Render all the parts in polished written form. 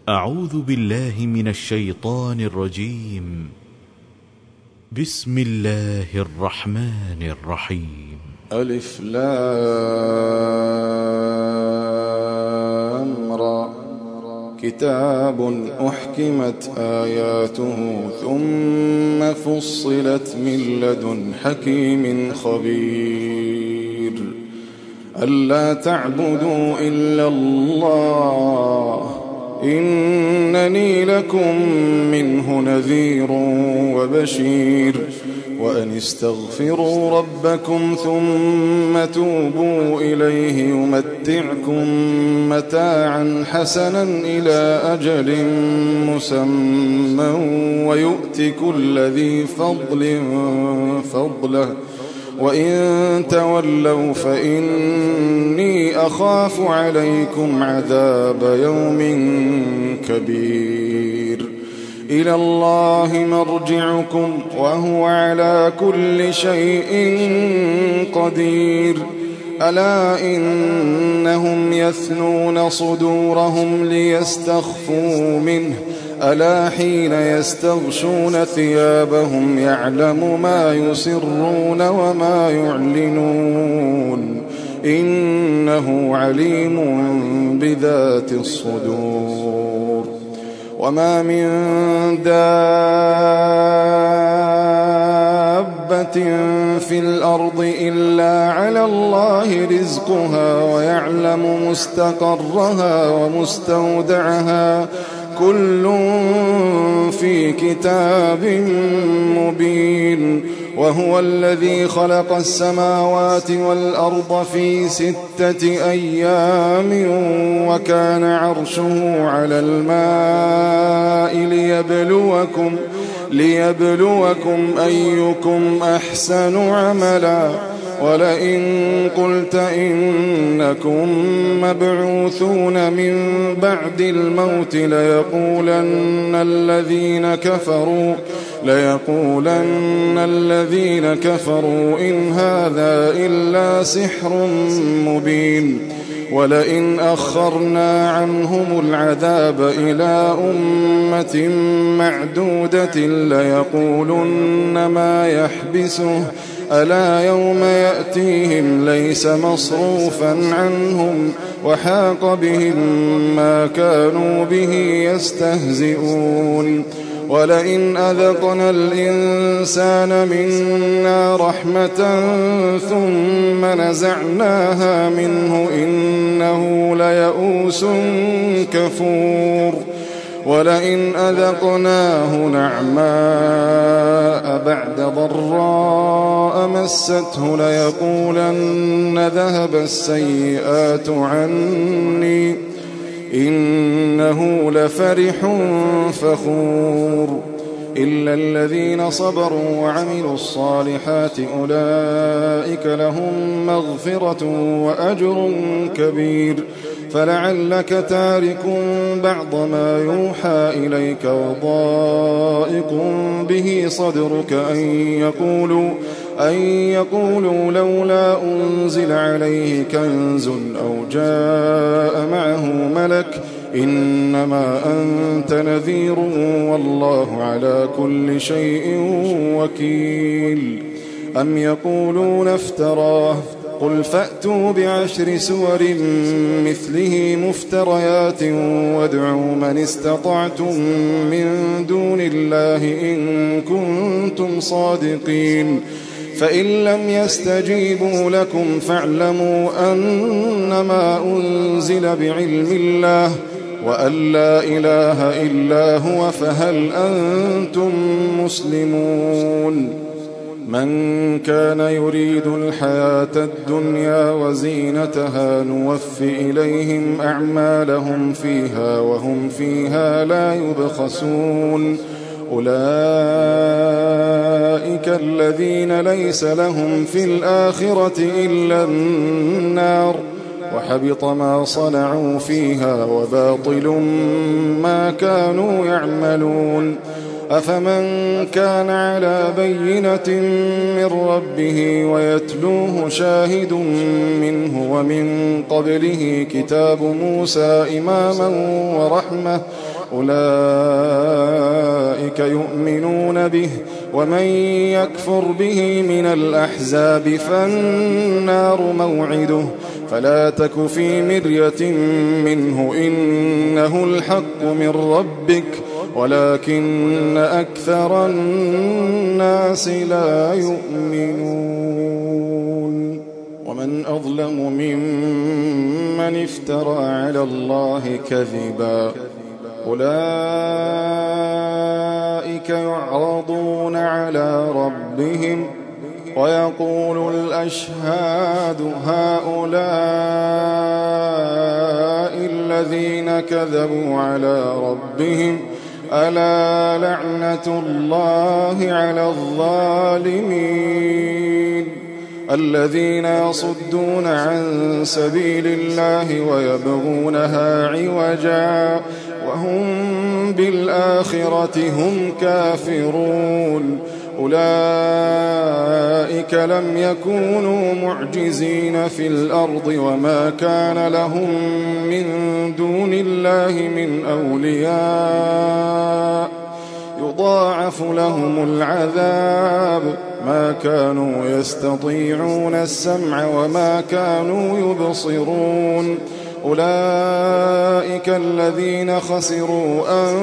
أعوذ بالله من الشيطان الرجيم. بسم الله الرحمن الرحيم. ألف لام را. كتاب أحكمت آياته ثم فصلت من لدن حكيم خبير. ألا تعبدوا إلا الله إنني لكم منه نذير وبشير. وأن استغفروا ربكم ثم توبوا إليه يمتعكم متاعا حسنا إلى أجل مسمى ويؤت كل ذي فضل فضله وإن تولوا فإني أخاف عليكم عذاب يوم كبير. إلى الله مرجعكم وهو على كل شيء قدير. ألا إنهم يثنون صدورهم ليستخفوا منه ألا حين يستغشون ثيابهم يعلم ما يسرون وما يعلنون إنه عليم بذات الصدور. وما من دابة في الأرض إلا على الله رزقها ويعلم مستقرها ومستودعها كل في كتاب مبين. وهو الذي خلق السماوات والأرض في 6 أيام وكان عرشه على الماء ليبلوكم أيكم أحسن عملا. ولئن قلت إنكم مبعوثون من بعد الموت ليقولن الذين كفروا إن هذا إلا سحر مبين. ولئن أخرنا عنهم العذاب إلى أمة معدودة ليقولن ما يحبسه ألا يوم يأتيهم ليس مصروفا عنهم وحاق بهم ما كانوا به يستهزئون. ولئن أذقنا الإنسان منا رحمة ثم نزعناها منه إنه ليئوس كفور. ولئن أذقناه نعماء بعد ضراء مسته ليقولن ذهب السيئات عني إنه لفرح فخور. إلا الذين صبروا وعملوا الصالحات أولئك لهم مغفرة وأجر كبير. فلعلك تارك بعض ما يوحى إليك وضائق به صدرك أن يقولوا لولا أنزل عليه كنز أو جاء معه ملك إنما أنت نذير والله على كل شيء وكيل. أم يقولون افتراه قل فأتوا ب10 سور مثله مفتريات وادعوا من استطعتم من دون الله إن كنتم صادقين. فإن لم يستجيبوا لكم فاعلموا أنما أنزل بعلم الله وأن لا إله إلا هو فهل أنتم مسلمون. من كان يريد الحياة الدنيا وزينتها نوف إليهم أعمالهم فيها وهم فيها لا يبخسون. أولئك الذين ليس لهم في الآخرة إلا النار وحبط ما صنعوا فيها وباطل ما كانوا يعملون. أفمن كان على بينة من ربه ويتلوه شاهد منه ومن قبله كتاب موسى إماما ورحمة أولئك يؤمنون به ومن يكفر به من الأحزاب فالنار موعده فلا تك في مرية منه إنه الحق من ربك ولكن أكثر الناس لا يؤمنون ومن أظلم ممن افترى على الله كذبا أولئك يعرضون على ربهم ويقول الأشهاد هؤلاء الذين كذبوا على ربهم ألا لعنة الله على الظالمين الذين يصدون عن سبيل الله ويبغونها عوجا وهم بالآخرة هم كافرون أولئك لم يكونوا معجزين في الأرض وما كان لهم من دون الله من أولياء يضاعف لهم العذاب ما كانوا يستطيعون السمع وما كانوا يبصرون أولئك الذين خسروا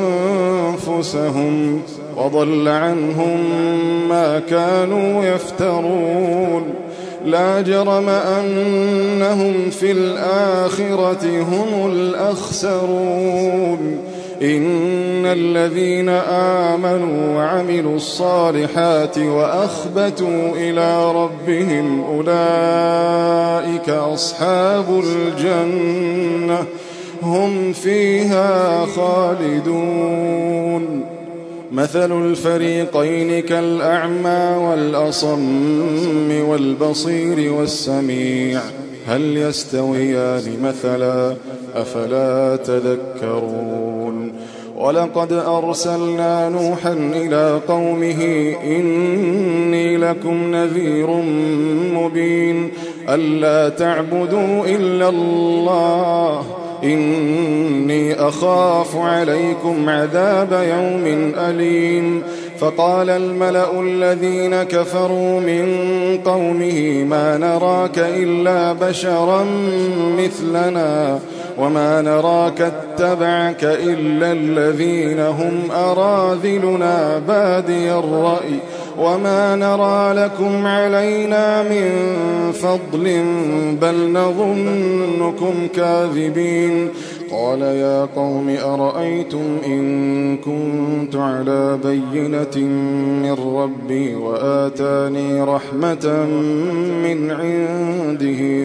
أنفسهم وضل عنهم ما كانوا يفترون لا جرم أنهم في الآخرة هم الأخسرون إن الذين آمنوا وعملوا الصالحات وأخبتوا إلى ربهم أولئك أصحاب الجنة هم فيها خالدون مثل الفريقين كالأعمى والأصم والبصير والسميع هل يستويان مثلا أفلا تذكرون ولقد أرسلنا نوحا إلى قومه إني لكم نذير مبين ألا تعبدوا إلا الله إني أخاف عليكم عذاب يوم أليم فقال الملأ الذين كفروا من قومه ما نراك إلا بشرا مثلنا وما نراك اتبعك إلا الذين هم أراذلنا بادي الرأي وما نرى لكم علينا من فضل بل نظنكم كاذبين قال يا قوم أرأيتم إن كنت على بينة من ربي وآتاني رحمة من عنده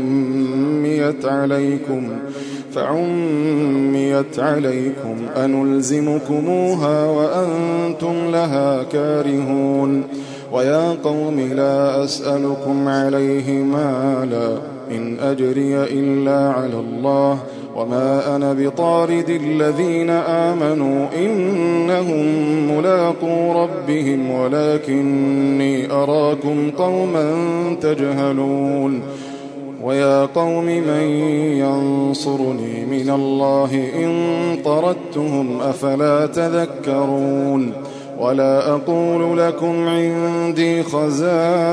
فعميت عليكم أنلزمكموها وأنتم لها كارهون ويا قوم لا أسألكم عليه مالا إن أجري إلا على الله وما أنا بطارد الذين آمنوا إنهم ملاقو ربهم ولكني أراكم قوما تجهلون ويا قوم من ينصرني من الله إن طردتهم أفلا تذكرون ولا أقول لكم عندي خزائن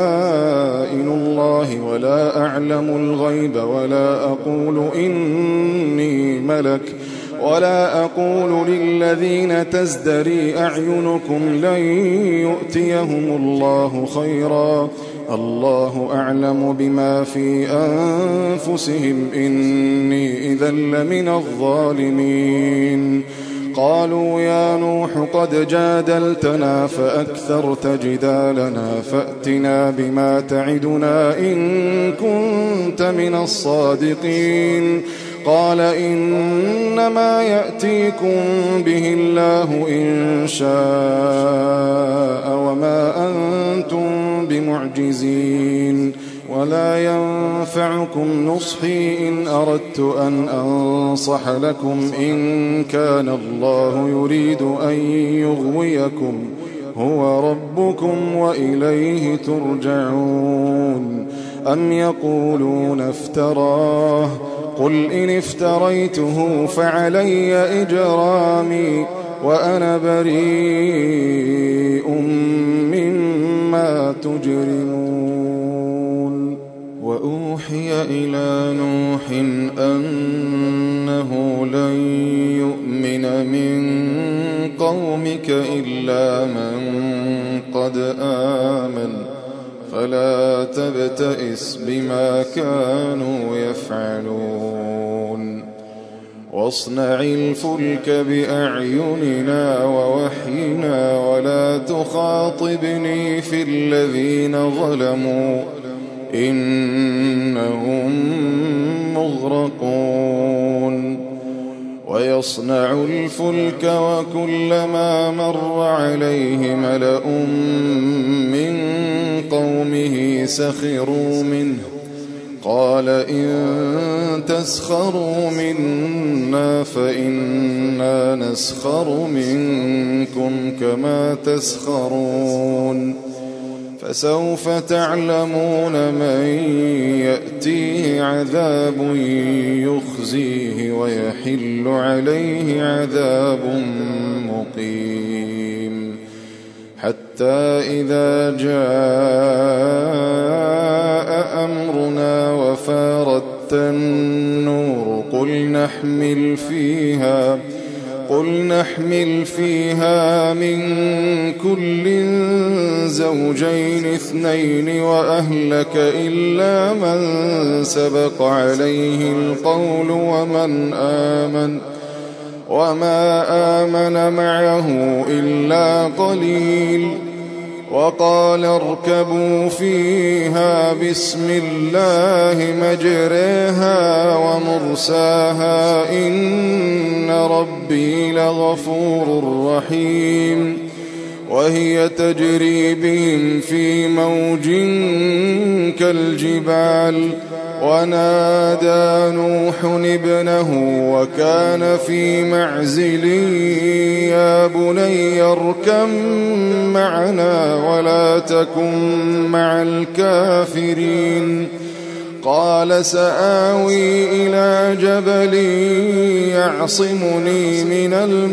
الله ولا أعلم الغيب ولا أقول إني ملك ولا أقول للذين تزدري أعينكم لن يؤتيهم الله خيرا الله أعلم بما في أنفسهم إني إذا لمن الظالمين قالوا يا نوح قد جادلتنا فأكثرت جدالنا فأتنا بما تعدنا إن كنت من الصادقين قال إنما يأتيكم به الله إن شاء وما أنتم بمعجزين ولا ينفعكم نصحي إن أردت أن أنصح لكم إن كان الله يريد أن يغويكم هو ربكم وإليه ترجعون. أم يقولون افتراه قل إن افتريته فعلي إجرامي وأنا بريء مما تجرمون. وأوحي إلى نوح أنه لن يؤمن من قومك إلا من قد آمن فلا تبتئس بما كانوا يفعلون. واصنع الفلك بأعيننا ووحينا ولا تخاطبني في الذين ظلموا إنهم مغرقون. ويصنع الفلك وكلما مر عليه ملأ من قومه سخروا منه قال إن تسخروا منا فإنا نسخر منكم كما تسخرون. فسوف تعلمون من يأتيه عذاب يخزيه ويحل عليه عذاب مقيم. حتى إذا جاء أمرنا وفارت النور قل نحمل فيها من كل زوجين اثنين وأهلك إلا من سبق عليه القول وما آمن معه إلا قليل. وقال اركبوا فيها بسم الله مجريها ومرساها إن ربي لغفور رحيم. وهي تجري بهم في موج كالجبال ونادى نوح ابنه وكان في معزل يا بني اركب معنا ولا تكن مع الكافرين. قال سآوي إلى جبل يعصمني من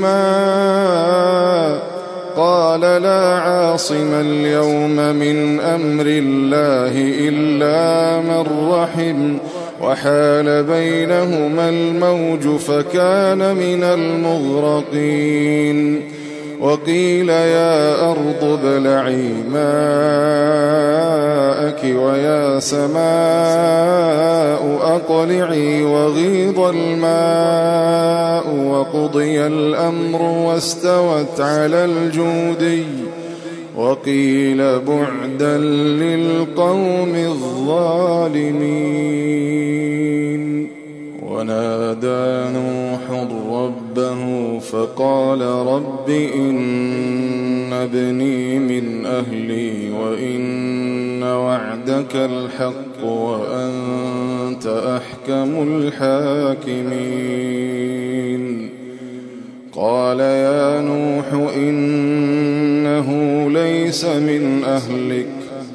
الماء قال لا عاصم اليوم من أمر الله إلا من رحم وحال بينهما الموج فكان من المغرقين. وقيل يا أرض ابلعي ماءك ويا سماء أقلعي وغيض الماء وقضي الأمر واستوت على الجودي وقيل بعدا للقوم الظالمين. ونادى نوح ربه فقال رب إن ابني من أهلي وإن وعدك الحق وأنت أحكم الحاكمين. قال يا نوح إنه ليس من أهلك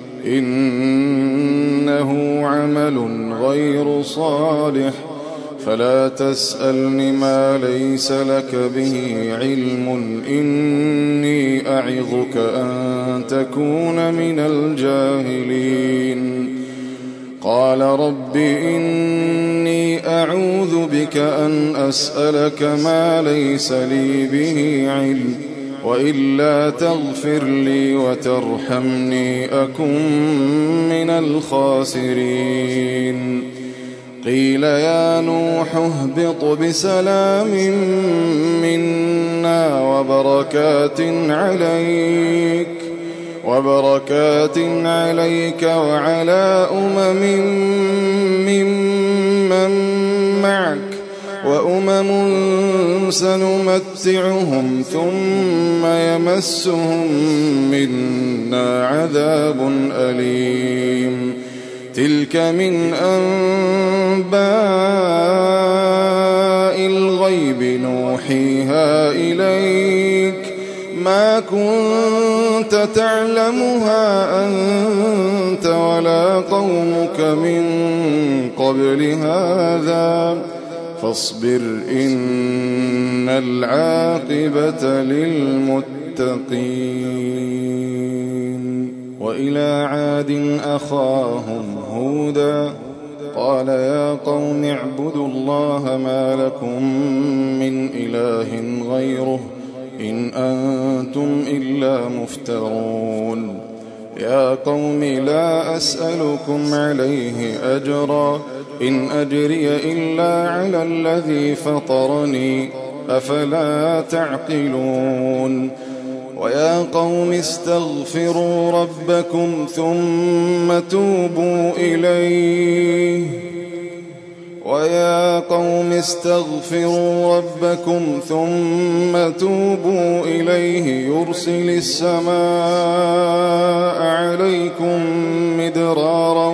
إنه عمل غير صالح فلا تسألني ما ليس لك به علم إني أعظك أن تكون من الجاهلين. قال رب إني أعوذ بك أن أسألك ما ليس لي به علم وإلا تغفر لي وترحمني أكن من الخاسرين. قيل يا نوح اهبط بسلام منا وبركات عليك وعلى ممن معك وأمم سنمتعهم ثم يمسهم منا عذاب أليم. تلك من أنباء الغيب نوحيها إليك ما كنت تعلمها أنت ولا قومك من قبل هذا فاصبر إن العاقبة للمتقين. وإلى عاد أخاهم هودا قال يا قوم اعبدوا الله ما لكم من إله غيره إن أنتم إلا مفترون. يا قوم لا أسألكم عليه أجرا إن أجري إلا على الذي فطرني أفلا تعقلون. ويا قوم استغفروا ربكم ثم توبوا إليه يرسل السماء عليكم مدرارا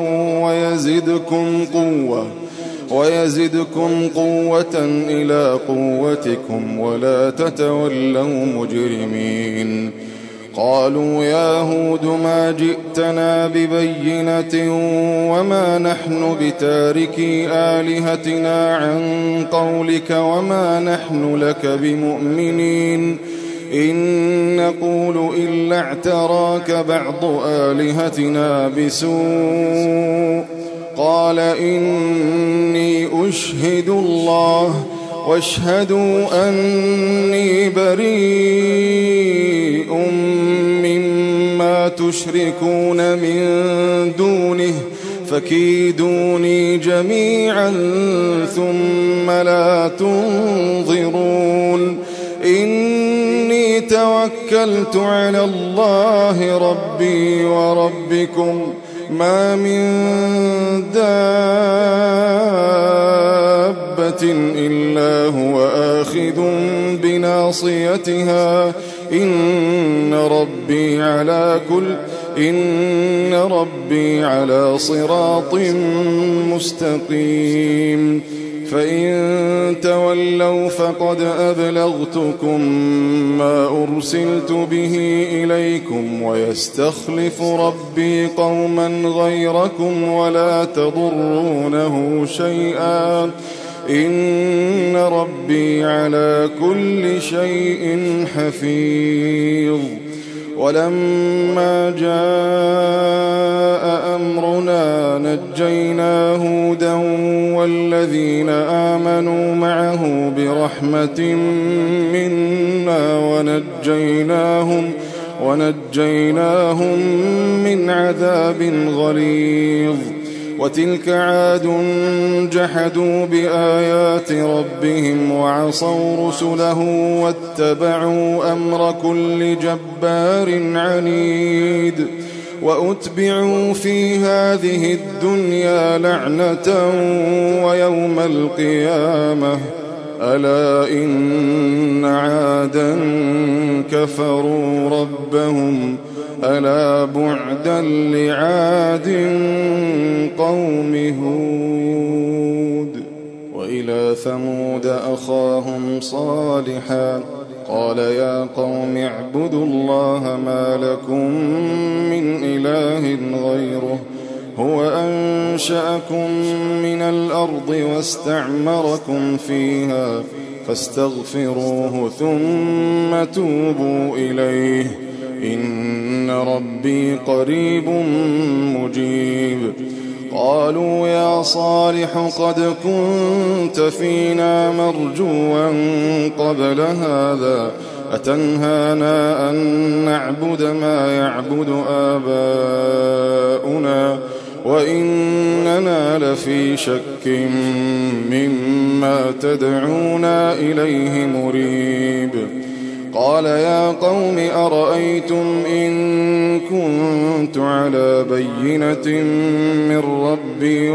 ويزدكم قوة إلى قوتكم ولا تتولوا مجرمين. قالوا يا هود ما جئتنا ببينة وما نحن بتاركي آلهتنا عن قولك وما نحن لك بمؤمنين إن نقول إلا اعتراك بعض آلهتنا بسوء. قال إني أشهد الله واشهدوا أني بريء مما تشركون من دونه فكيدوني جميعا ثم لا تنظرون. إني توكلت على الله ربي وربكم ما من دابة إلا هو آخذ بناصيتها إن ربي على صراط مستقيم. فإن تولوا فقد أبلغتكم ما أرسلت به إليكم ويستخلف ربي قوما غيركم ولا تضرونه شيئا إن ربي على كل شيء حفيظ. ولما جاء أمرنا نجينا هودا والذين آمنوا معه برحمة منا ونجيناهم من عذاب غليظ. وتلك عاد جحدوا بآيات ربهم وعصوا رسله واتبعوا أمر كل جبار عنيد. وأتبعوا في هذه الدنيا لعنة ويوم القيامة ألا إن عادا كفروا ربهم ألا بعدا لعاد قوم هود. وإلى ثمود أخاهم صالحا قال يا قوم اعبدوا الله ما لكم من إله غيره هو أنشأكم من الأرض واستعمركم فيها فاستغفروه ثم توبوا إليه إن ربي قريب مجيب. قالوا يا صالح قد كنت فينا مرجوا قبل هذا أتنهانا أن نعبد ما يعبد آباؤنا وإننا لفي شك مما تدعونا إليه مريب. قال يا قوم أرأيتم إن كنت على بينة من ربي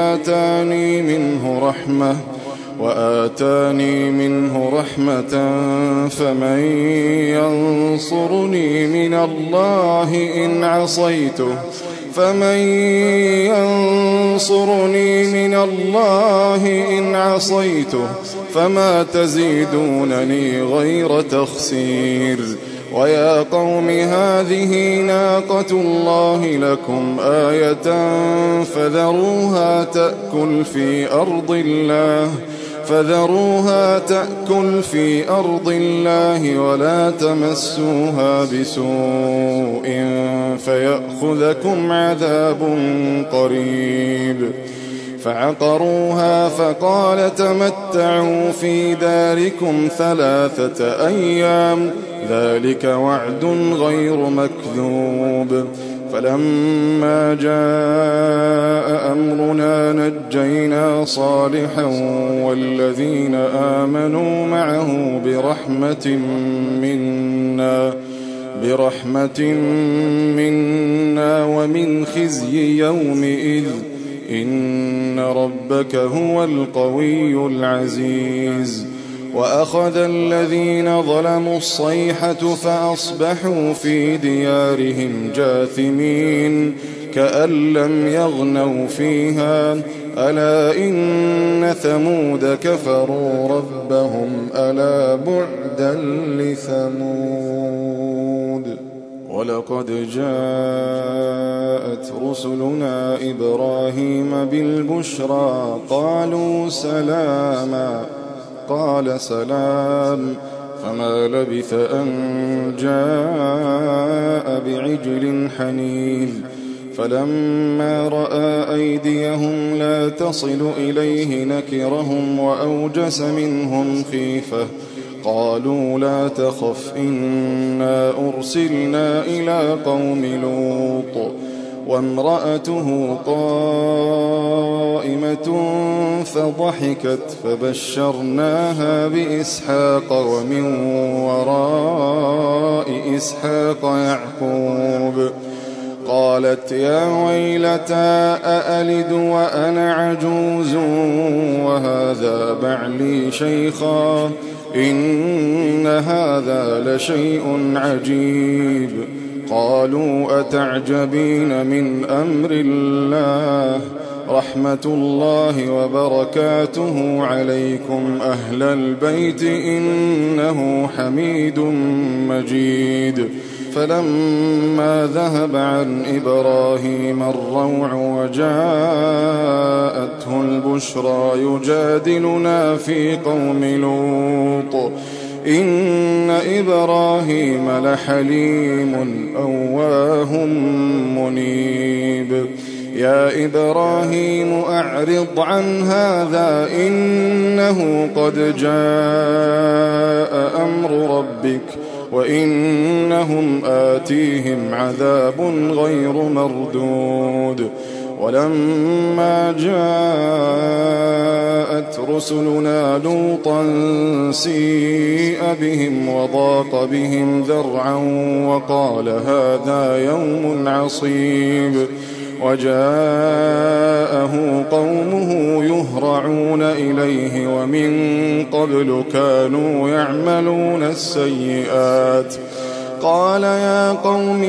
وآتاني منه رحمة فمن ينصرني من الله إن عصيته فمن ينصرني من الله إن عصيته فما تزيدونني غير تخسير ويا قوم هذه ناقة الله لكم آية فذروها تأكل في أرض الله ولا تمسوها بسوء فيأخذكم عذاب قريب فعقروها فقال تمتعوا في داركم 3 أيام ذلك وعد غير مكذوب فلما جاء أمرنا نجينا صالحا والذين آمنوا معه برحمة منا ومن خزي يومئذ إن ربك هو القوي العزيز وأخذ الذين ظلموا الصيحة فأصبحوا في ديارهم جاثمين كأن لم يغنوا فيها ألا إن ثمود كفروا ربهم ألا بعدا لثمود ولقد جاءت رسلنا إبراهيم بالبشرى قالوا سلاما قال سلام فما لبث أن جاء بعجل حنيذ فلما رأى أيديهم لا تصل إليه نكرهم وأوجس منهم خيفة قالوا لا تخف إنا أرسلنا إلى قوم لوط وامرأته قائمة فضحكت فبشرناها بإسحاق ومن وراء إسحاق يعقوب قالت يا ويلتى أألد وأنا عجوز وهذا بعلي شيخا إن هذا لشيء عجيب قالوا أتعجبين من أمر الله رحمة الله وبركاته عليكم أهل البيت إنه حميد مجيد فلما ذهب عن إبراهيم الروع وجاءته البشرى يجادلنا في قوم لوط إن إبراهيم لحليم أواه منيب يا إبراهيم أعرض عن هذا إنه قد جاء أمر ربك وإنهم آتيهم عذاب غير مردود ولما جاءت رسلنا لوطا سيء بهم وضاق بهم ذرعا وقال هذا يوم عصيب وجاءه قومه يهرعون إليه ومن قبل كانوا يعملون السيئات قال يا قوم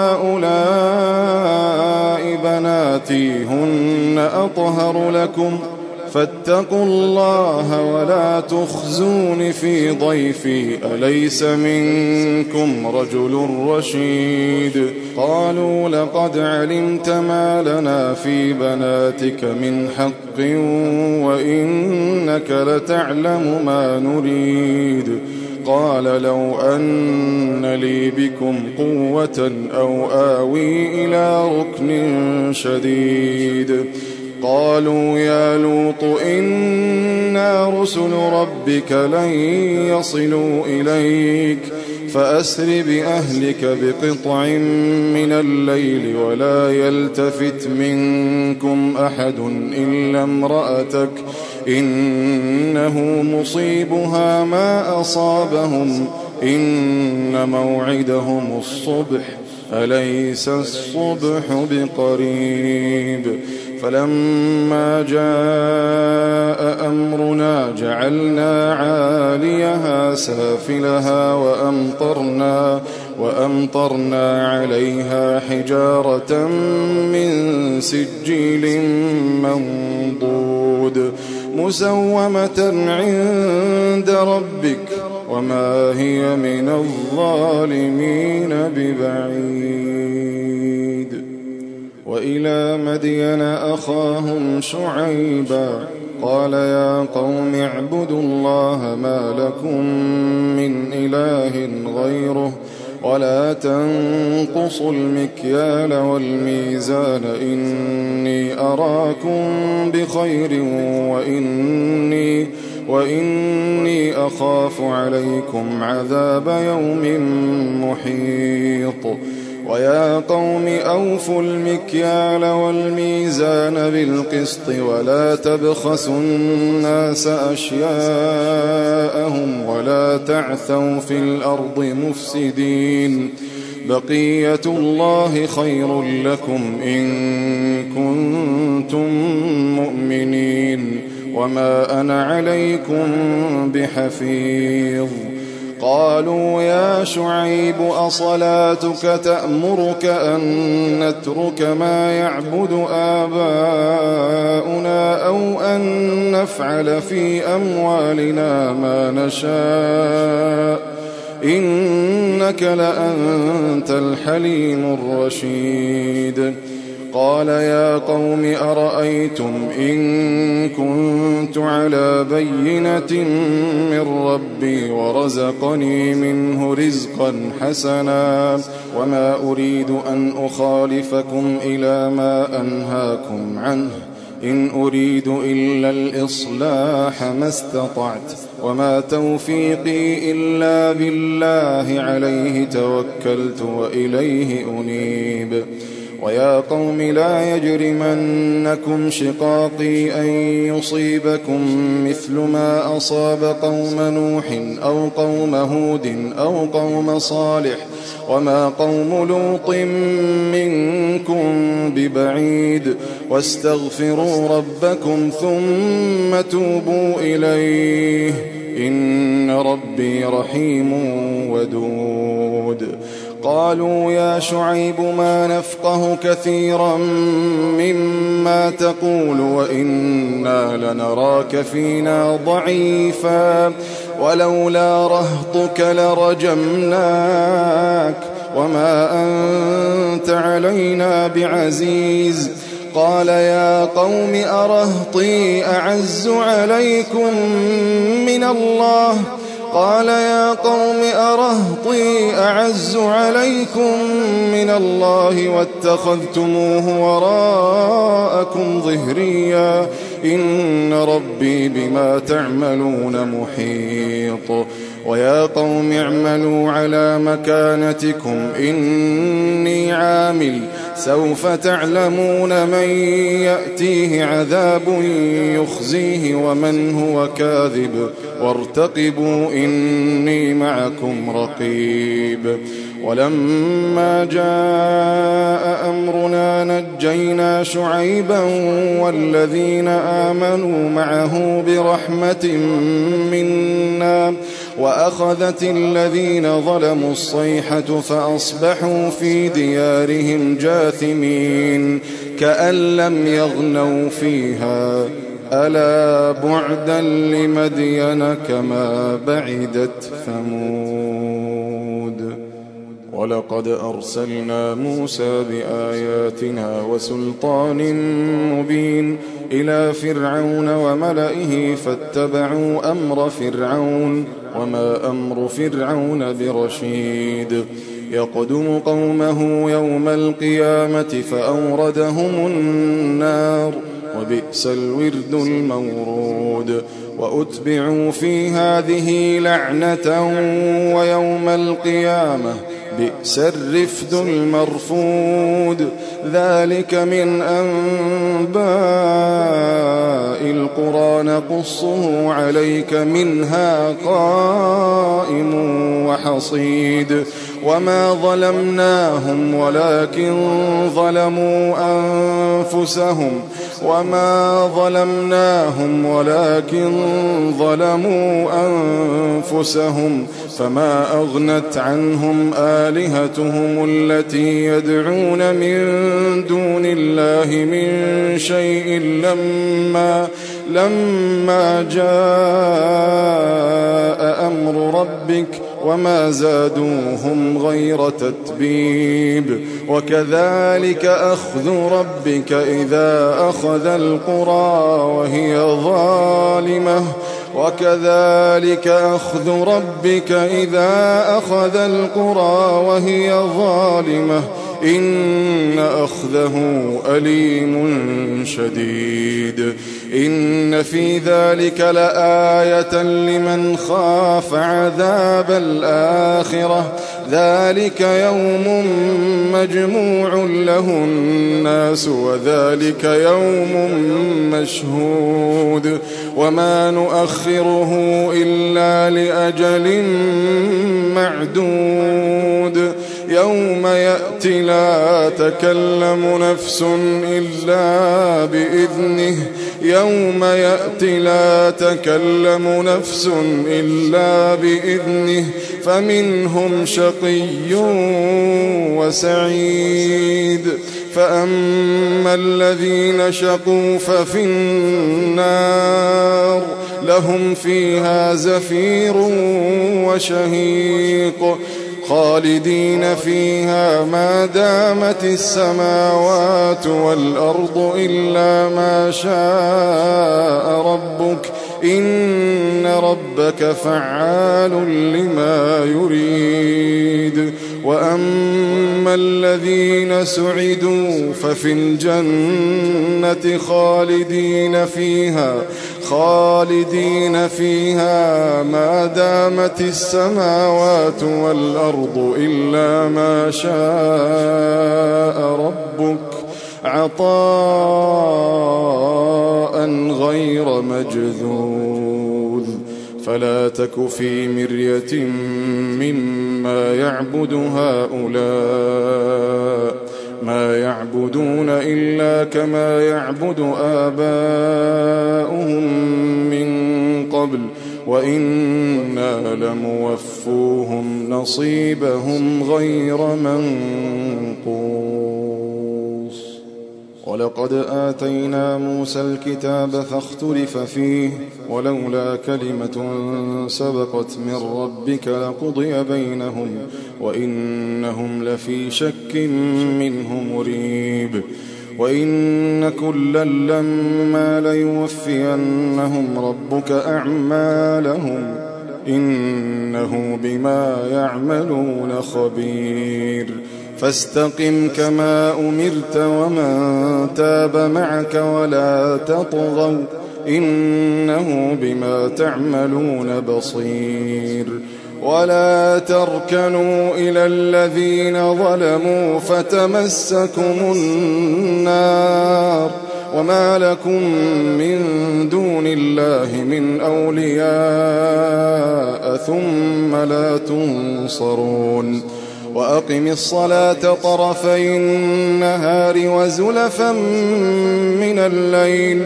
هؤلاء بناتي هن أطهر لكم فاتقوا الله ولا تخزون في ضيفي أليس منكم رجل رشيد قالوا لقد علمت ما لنا في بناتك من حق وإنك لتعلم ما نريد قال لو أن لي بكم قوة أو آوي إلى ركن شديد قالوا يا لوط إنا رسل ربك لن يصلوا إليك فأسر بأهلك بقطع من الليل ولا يلتفت منكم أحد إلا امرأتك إنه مصيبها ما أصابهم إن موعدهم الصبح أليس الصبح بقريب فلما جاء أمرنا جعلنا عاليها سافلها وأمطرنا عليها حجارة من سجيل منضود مسومة عند ربك وما هي من الظالمين ببعيد. وإلى مدين أخاهم شعيبا قال يا قوم اعبدوا الله ما لكم من إله غيره ولا تنقصوا المكيال والميزان إني أراكم بخير وإني أخاف عليكم عذاب يوم محيط. ويا قوم أوفوا المكيال والميزان بالقسط ولا تبخسوا الناس أشياءهم ولا تعثوا في الأرض مفسدين بقية الله خير لكم إن كنتم مؤمنين وما أنا عليكم بحفيظ. قالوا يا شعيب أصلاتك تأمرك أن نترك ما يعبد آباؤنا أو أن نفعل في أموالنا ما نشاء إنك لأنت الحليم الرشيد. قال يا قوم أرأيتم إن كنت على بينة من ربي ورزقني منه رزقا حسنا وما أريد أن أخالفكم إلى ما أنهاكم عنه إن أريد إلا الإصلاح ما استطعت وما توفيقي إلا بالله عليه توكلت وإليه أنيب. ويا قوم لا يجرمنكم شقاقي أن يصيبكم مثل ما أصاب قوم نوح أو قوم هود أو قوم صالح وما قوم لوط منكم ببعيد واستغفروا ربكم ثم توبوا إليه إن ربي رحيم ودود. قالوا يا شعيب ما نفقه كثيرا مما تقول وإنا لنراك فينا ضعيفا ولولا رهطك لرجمناك وما أنت علينا بعزيز. قال يا قوم أرهطي أعز عليكم من الله واتخذتموه وراءكم ظهريا إن ربي بما تعملون محيط. ويا قوم اعملوا على مكانتكم إني عامل سوف تعلمون من يأتيه عذاب يخزيه ومن هو كاذب وارتقبوا إني معكم رقيب. ولما جاء أمرنا نجينا شعيبا والذين آمنوا معه برحمة منا وأخذت الذين ظلموا الصيحة فأصبحوا في ديارهم جاثمين كأن لم يغنوا فيها ألا بعدا لمدين كما بعدت ثمود. ولقد أرسلنا موسى بآياتنا وسلطان مبين إلى فرعون وملئه فاتبعوا أمر فرعون وما أمر فرعون برشيد. يقدم قومه يوم القيامة فأوردهم النار وبئس الورد المورود. وأتبعوا في هذه لعنة ويوم القيامة بئس الرفد المرفود. ذلك من أنباء القرى نقصه عليك منها قائم وحصيد وما ظلمناهم ولكن ظلموا أنفسهم فما أغنت عنهم آلهتهم التي يدعون من دون الله من شيء لما جاء أمر ربك وما زادوهم غير تتبيب وكذلك أخذ ربك إذا أخذ القرى وهي ظالمة إن أخذه أليم شديد إن في ذلك لآية لمن خاف عذاب الآخرة ذلك يوم مجموع له الناس وذلك يوم مشهود وما نؤخره إلا لأجل معدود يوم يأتي لا تكلم نفس إلا بإذنه فمنهم شقي وسعيد فأما الذين شقوا ففي النار لهم فيها زفير وشهيق خالدين فيها ما دامت السماوات والأرض إلا ما شاء ربك إن ربك فعال لما يريد وأما الذين سعدوا ففي الجنة خالدين فيها ما دامت السماوات والأرض إلا ما شاء ربك عطاء غير مجذوذ فلا تك في مرية مما يعبد هؤلاء ما يعبدون إلا كما يعبد آباؤهم من قبل وإنا لموفوهم نصيبهم غير منقوص ولقد آتينا موسى الكتاب فاختلف فيه ولولا كلمة سبقت من ربك لقضي بينهم وإنهم لفي شك منه مريب وإن كلا لما ليوفينهم ربك أعمالهم إنه بما يعملون خبير فاستقم كما أمرت ومن تاب معك ولا تطغوا إنه بما تعملون بصير ولا تركنوا إلى الذين ظلموا فتمسكم النار وما لكم من دون الله من أولياء ثم لا تنصرون وأقم الصلاة طرفي النهار وزلفا من الليل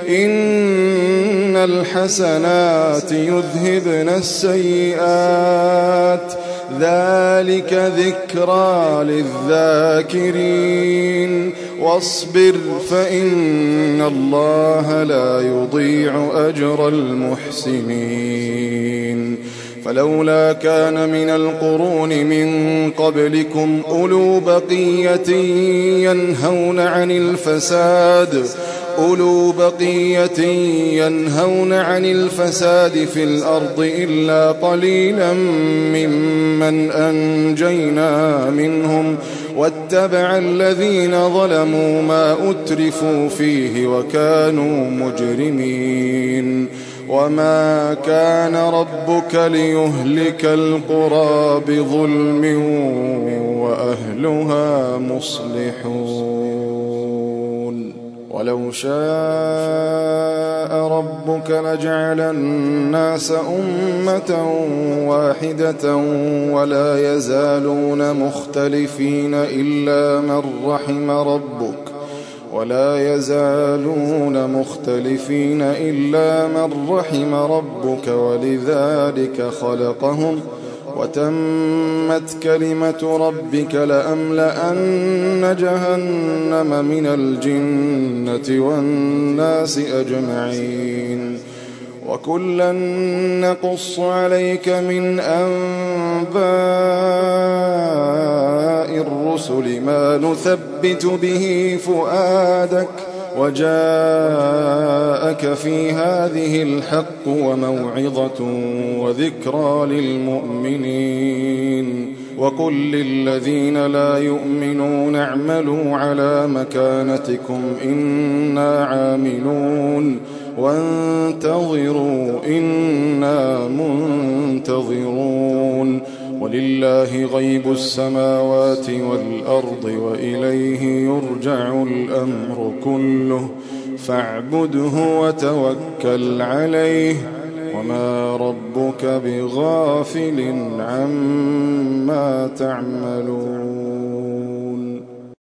إن الحسنات يذهبن السيئات ذلك ذكرى للذاكرين واصبر فإن الله لا يضيع أجر المحسنين فلولا كان من القرون من قبلكم أولو بقية ينهون عن الفساد في الأرض إلا قليلا ممن أنجينا منهم واتبع الذين ظلموا ما أترفوا فيه وكانوا مجرمين وما كان ربك ليهلك القرى بظلم وأهلها مصلحون ولو شاء ربك لجعل الناس أمة واحدة ولا يزالون مختلفين إلا من رحم ربك ولذلك خلقهم وتمت كلمة ربك لأملأن جهنم من الجنة والناس أجمعين وكلا نقص عليك من أنباء الرسل ما نثبت به فؤادك وجاءك في هذه الحق وموعظة وذكرى للمؤمنين وقل للذين لا يؤمنون اعملوا على مكانتكم إنا عاملون وانتظروا إنا منتظرون ولله غيب السماوات والأرض وإليه يرجع الأمر كله فاعبده وتوكل عليه وما ربك بغافل عما تعملون.